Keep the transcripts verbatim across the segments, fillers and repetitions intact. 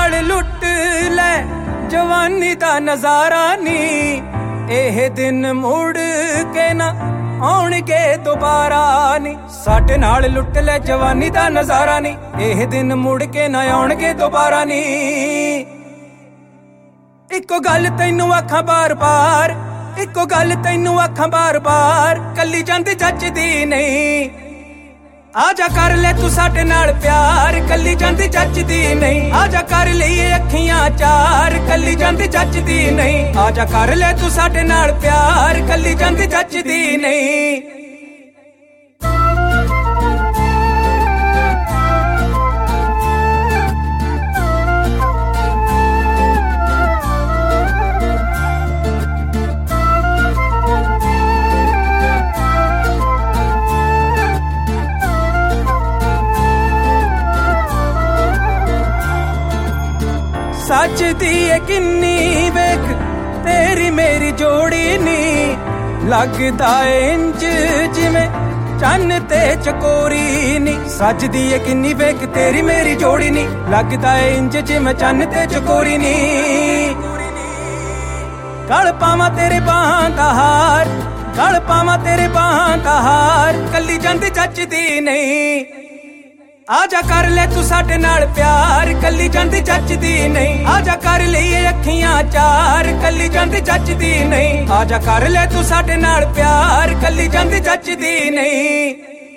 नाल लुट ले जवानी दा नजारा नी, एह दिन मुड़ के ना आउणगे दोबारा नी। साडे नाल लुट ले जवानी दा नजारा नी, एह दिन मुड़ के ना आउणगे दोबारा नी। इको गल तैनू आखां बार बार, इको गल तैनू आखां बार बार, कली जांदी जचदी नहीं। आजा कर ले तू साडे नाल प्यार, कली जांदी जचदी नहीं। आजा कर लईए अखियां चार, कली जांदी जचदी नहीं। आजा कर ले तू साडे नाल प्यार, कली जांदी जचदी नहीं। सच दी किन्नी वेख तेरी मेरी जोड़ी नी, लगदा इंज जिवें चन्न ते चकोरी नी। सच दी किन्नी वेख तेरी मेरी जोड़ी नी, लगदा इंज जिवें चन्न ते चकोरी नी। गल पावां तेरे बाहां दा हार, गल पावां तेरे बाहां दा हार, कली जांदी जचदी नहीं। आजा कर ले तू साडे नाल प्यार, कली जांदी जचदी नहीं। आजा कर लईए अखियां चार, कली जांदी जचदी नहीं। आजा कर ले तू साडे नाल प्यार, कली जांदी जचदी नहीं।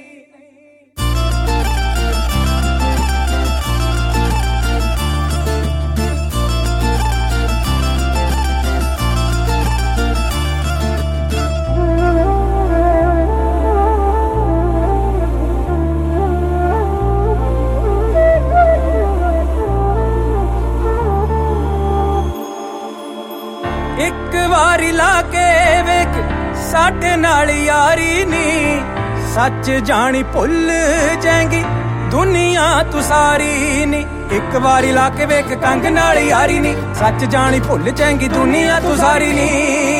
एक वारी लाके वेख साडे नाल यारी नी, सच जानी भुल जाएंगी दुनिया तू सारी नी। एक वारी लाके वेख कंग नाल यारी नी, सच जानी भुल जाएंगी दुनिया तू सारी नी।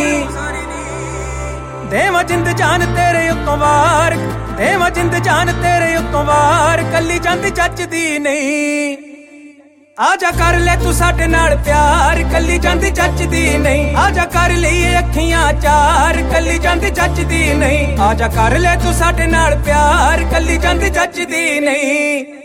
देवा जिंद जान तेरे उत्तों वार, देवा जिंद जान तेरे उत्तों वार, कली जांदी जचदी नहीं। आजा कर ले तू साडे नाल प्यार, कली जांदी जचदी नहीं। आजा कर लईए अखियां चार, कली जांदी जचदी नहीं। आजा कर ले तू साडे नाल प्यार, कली जांदी जचदी नहीं।